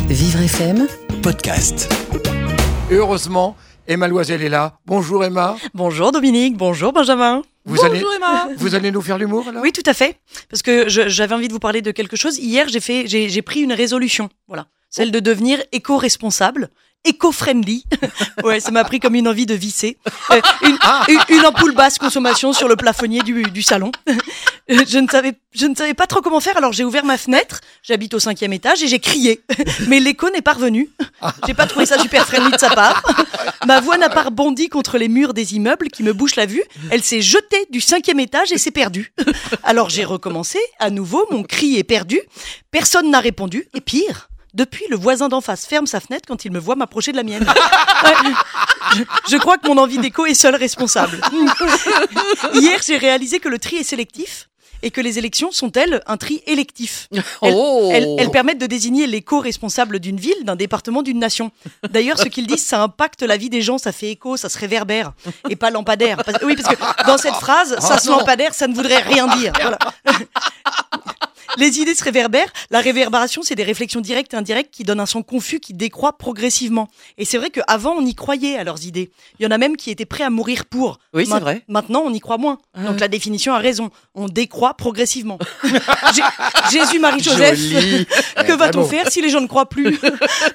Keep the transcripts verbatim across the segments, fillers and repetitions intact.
Vivre F M, podcast. Et heureusement, Emma Loisel est là. Bonjour Emma. Bonjour Dominique, bonjour Benjamin. Vous Bonjour allez, Emma. Vous allez nous faire l'humour alors ? Oui, tout à fait. Parce que je, j'avais envie de vous parler de quelque chose. Hier, j'ai, fait, j'ai, j'ai pris une résolution. Voilà. Celle de devenir éco-responsable. Éco-friendly. Ouais, ça m'a pris comme une envie de visser. Euh, une, Ah. une, une ampoule basse consommation sur le plafonnier du, du salon. Je ne savais, je ne savais pas trop comment faire, alors j'ai ouvert ma fenêtre. J'habite au cinquième étage et j'ai crié. Mais l'écho n'est pas revenu. J'ai pas trouvé ça super friendly de sa part. Ma voix n'a pas rebondi contre les murs des immeubles qui me bouchent la vue. Elle s'est jetée du cinquième étage et s'est perdue. Alors j'ai recommencé. À nouveau, mon cri est perdu. Personne n'a répondu. Et pire, depuis, le voisin d'en face ferme sa fenêtre quand il me voit m'approcher de la mienne. Ouais. Je, je crois que mon envie d'écho est seule responsable. Hier, j'ai réalisé que le tri est sélectif et que les élections sont-elles un tri électif. Elles, Oh. elles, elles permettent de désigner l'éco-responsable d'une ville, d'un département, d'une nation. D'ailleurs, ce qu'ils disent, ça impacte la vie des gens, ça fait écho, ça se réverbère et pas lampadaire. Parce, oui, parce que dans cette phrase, ça se lampadaire, ça ne voudrait rien dire. Voilà. Les idées se réverbèrent. La réverbération, c'est des réflexions directes et indirectes qui donnent un son confus qui décroît progressivement. Et c'est vrai qu'avant, on y croyait à leurs idées. Il y en a même qui étaient prêts à mourir pour. Oui, c'est Ma- vrai. Maintenant, on y croit moins. Ah Donc ouais. la définition a raison. On décroît progressivement. Jé- Jésus, Marie, Joseph, Joli. que va-t-on Bravo. faire si les gens ne croient plus ? Prier ?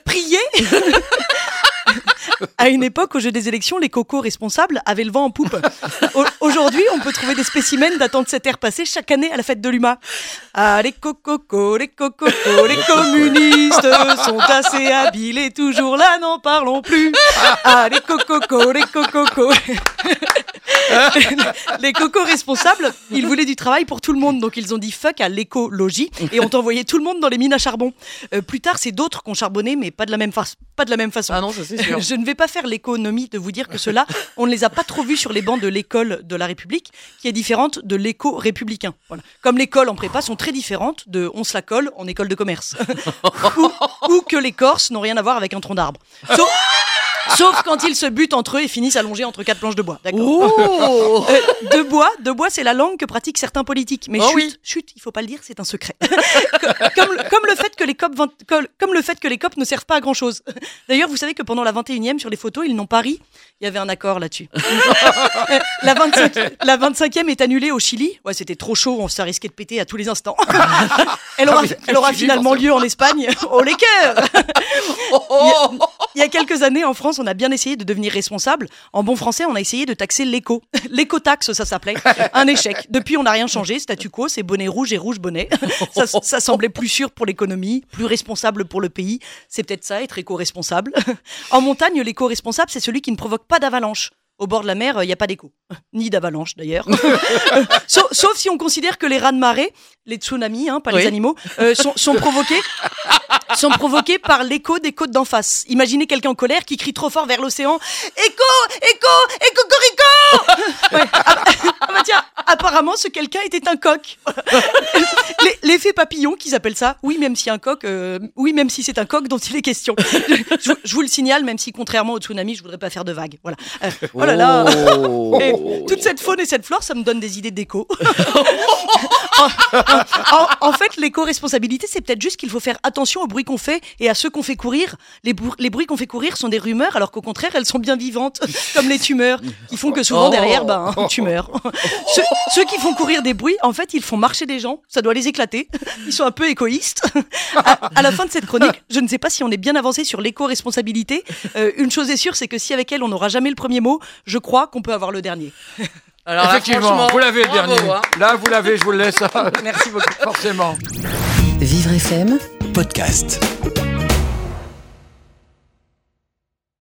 À une époque, au jeu des élections, les cocos responsables avaient le vent en poupe. Au- Aujourd'hui, on peut trouver des spécimens datant de cette ère passée chaque année à la fête de l'U M A. Ah, les cococos, les cococos, les communistes sont assez habiles et toujours là, n'en parlons plus. Ah, les cococos, les cococos. Les cocos responsables, ils voulaient du travail pour tout le monde, donc ils ont dit fuck à l'écologie et ont envoyé tout le monde dans les mines à charbon. Euh, plus tard, c'est d'autres qui ont charbonné, mais pas de la même, fa- pas de la même façon. Ah non, ça c'est sûr. Je ne vais pas faire l'économie de vous dire que cela, on ne les a pas trop vus sur les bancs de l'école de la République, qui est différente de l'éco-républicain. Voilà. Comme l'école en prépa sont très différentes de on se la colle en école de commerce. ou, ou que les Corses n'ont rien à voir avec un tronc d'arbre. Sauf, sauf quand ils se butent entre eux et finissent allongés entre quatre planches de bois. D'accord. Oh. Euh, de bois, de bois, c'est la langue que pratiquent certains politiques. Mais Oh chut, oui. chut, il faut pas le dire, c'est un secret. comme, comme le fait que les copes, vingt comme, comme le fait que les copes ne servent pas à grand chose. D'ailleurs, vous savez que pendant la vingt et unième sur les photos, ils n'ont pas ri. Il y avait un accord là-dessus. Euh, la, vingt-cinq, la vingt-cinquième est annulée au Chili. Ouais, c'était trop chaud, on ça risquait de péter à tous les instants. Elle aura, Ah oui, elle aura Chili, finalement forcément. lieu en Espagne. Oh les cœurs. Oh. Il y a quelques années, en France, on a bien essayé de devenir responsable. En bon français, on a essayé de taxer l'éco. L'éco-taxe, ça s'appelait. Un échec. Depuis, on n'a rien changé. Statu quo, c'est bonnet rouge et rouge bonnet. Ça, ça semblait plus sûr pour l'économie, plus responsable pour le pays. C'est peut-être ça, être éco-responsable. En montagne, l'éco-responsable, c'est celui qui ne provoque pas d'avalanche. Au bord de la mer, il n'y a pas d'écho. Ni d'avalanche, d'ailleurs. sauf, sauf si on considère que les raz-de-marée, les tsunamis, hein, pas Oui. les animaux, euh, sont, sont provoqués sont provoqués par l'écho des côtes d'en face. Imaginez quelqu'un en colère qui crie trop fort vers l'océan. Écho, écho, écho, corico. Ouais. Ah, bah, ah bah tiens, apparemment ce quelqu'un était un coq. L'e- L'effet papillon qu'ils appellent ça. Oui, même si un coq, euh, oui, même si c'est un coq dont il est question. Je, vous- je vous le signale, même si contrairement au tsunami, je voudrais pas faire de vagues. Voilà. Euh, oh là là. Oh. Et toute cette faune et cette flore, ça me donne des idées d'écho. en, en- en fait, l'éco-responsabilité, c'est peut-être juste qu'il faut faire attention aux bruits qu'on fait et à ceux qu'on fait courir. Les, brou- les bruits qu'on fait courir sont des rumeurs, alors qu'au contraire, elles sont bien vivantes, comme les tumeurs, qui font que souvent Oh. derrière, ben, tu meurs. Ceux, ceux qui font courir des bruits, en fait, ils font marcher des gens. Ça doit les éclater. Ils sont un peu égoïstes. À, à la fin de cette chronique, je ne sais pas si on est bien avancé sur l'éco-responsabilité. Euh, une chose est sûre, c'est que si avec elle, on n'aura jamais le premier mot, je crois qu'on peut avoir le dernier. Alors là, Effectivement, franchement, vous l'avez le bravo, dernier. hein. Là, vous l'avez, je vous le laisse. Merci beaucoup. Forcément. Vivre F M, Podcast.